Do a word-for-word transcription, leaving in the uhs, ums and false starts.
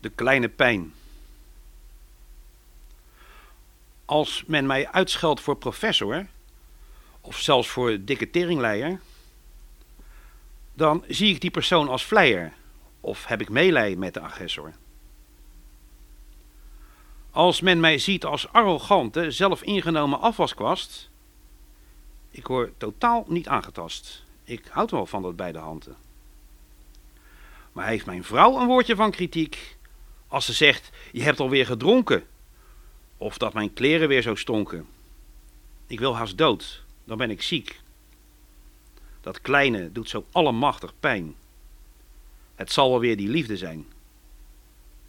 De kleine pijn. Als men mij uitscheldt voor professor, of zelfs voor dikke teringleier, dan zie ik die persoon als vleier, of heb ik meelij met de agressor. Als men mij ziet als arrogante, zelfingenomen afwaskwast, ik word totaal niet aangetast. Ik houd wel van dat bij de handen. Maar heeft mijn vrouw een woordje van kritiek, als ze zegt, je hebt alweer gedronken, of dat mijn kleren weer zo stonken. Ik wil haast dood, dan ben ik ziek. Dat kleine doet zo allemachtig pijn. Het zal wel weer die liefde zijn.